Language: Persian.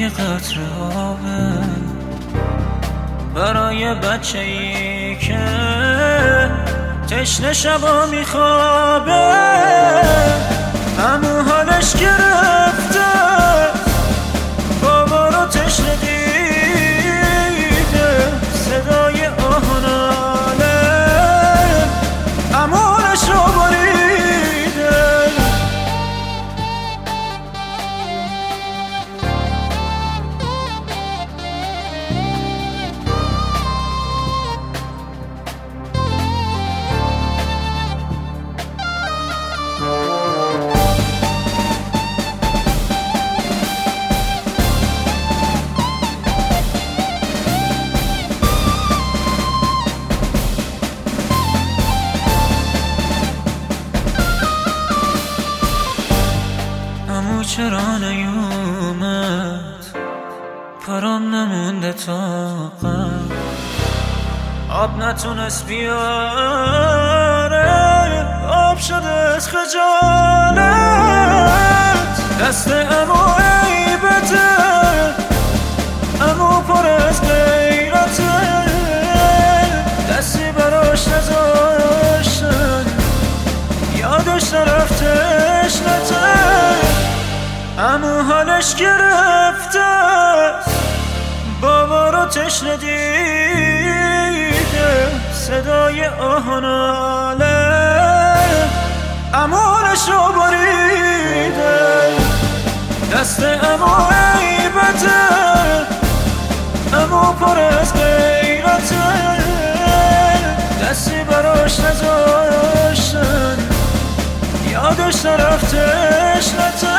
یه قطره آبه برای بچه‌ای که تشنه شبا میخوابه، همون حالش گرفته بابا رو تشنه دیده، صدای آهناله امونش رو بریده. چرا نیومد پرام نمونده طاقت، آب نتونست بیاره، آب شده از خجالت. دست امو عیبته، امو پر از غیرته، دستی براش نذاشتن یادش نرفتش نته، امو حالش گرفته بابا رو تشنه دیده، صدای آهناله امونش رو بریده. دست امو عیبته، امو پر از غیرته، دستی براش نذاشتن یادش نرفتش نته،